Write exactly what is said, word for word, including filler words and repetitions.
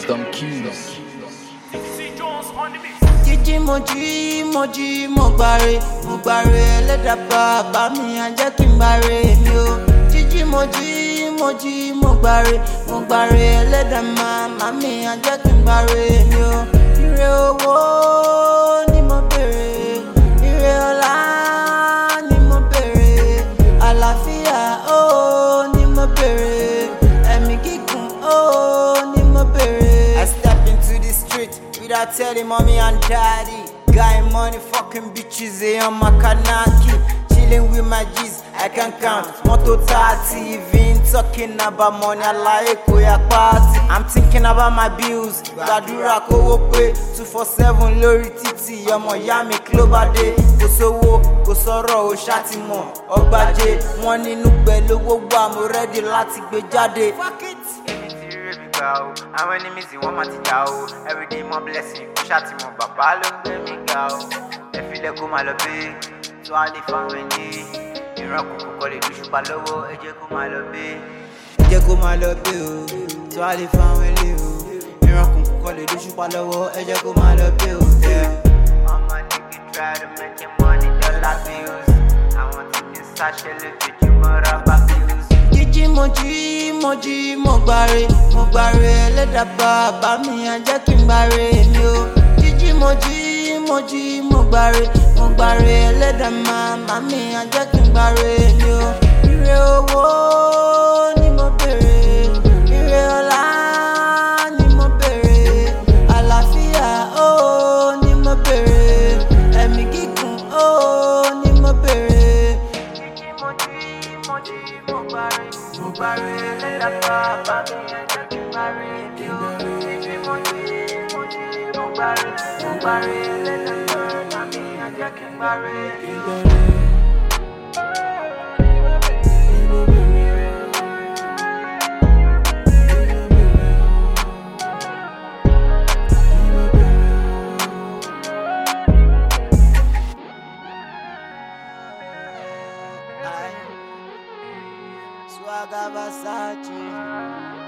Wisdom Keys. Jíjí mo jí mo jí mo gbàre mo gbàre ẹlẹ́dàá bàbá mi á jẹ́ kí n gbàre mi o. Jíjí mo jí mo jí mo gbàre mo gbàre ẹlẹ́dàá màmá mi á jẹ́ kí n gbàre mi o. Ire owó ni mo bèrè, ire ọlá ni mo bèrè, àlàáfíà ó ni mo bèrè, ẹ̀mí gígùn ó ni mo bèrè. I step into the street without telling mommy and daddy. Guy money, fucking bitches, they on my kanaki. Chilling with my G's, I can count. Moto thirty, even talking about money, I like Koya party. I'm thinking about my bills. Gadura kowo pe two four seven lórí títì. Ọmọ ìyá mi clover day. Kò sówó, kò sọ̀rọ̀, ó ṣáàtì mọ̀. Ọgbàjẹ́, wọ́n nínú pẹ̀lú gbogbo àmọ́ ready láti gbé jáde. Fuck it. Àwọn enemies wọ́n máa ti jà o. Everyday more blessing, kò ṣáàtì mọ̀ bàbá ló ń gbé mi ga o. Ẹ filẹ̀ kó máa lọ bí tó a lè fáwọn ẹni. Ìran kòkò kọ́ lè dúṣù pa lọ́wọ́, ẹ jẹ́ kó máa lọ bí. Ẹ jẹ́ kó máa lọ bí o, tó a lè fáwọn ẹni o. Ìran kòkò kọ́ lè dúṣù pa lọ́wọ́, ẹ jẹ́ kó máa lọ bí o. Mama nigga try to make your money dollar bills. Àwọn tí ní sáṣẹ́ lójoojúmọ́ rábà bills. Jíjí mo jí mo jí mo gbàre mo gbàre ẹlẹ́dàá bàbá mi á jẹ́ kí n gbàre mi o. Jíjí mo jí mo jí mo gbàre mo gbàre ẹlẹ́dàá màmá mi á jẹ́ kí n gbàre mi o. Ire owó ni mo bèrè, ire ọlá ni mo bèrè, àlàáfíà ó ni mo bèrè, ẹ̀mí gígùn ó ni mo bèrè. Jíjí mo jí mo jí mo gbàre mo gbàre ẹlẹ́dàá bàbá mi á jẹ́ kí n gbàre mi o. Jíjí mo jí mo jí mo gbàre mo gbàre ẹlẹ́dàá bàbá mi á jẹ́ kí n gbàre mi o. Swagger Versace.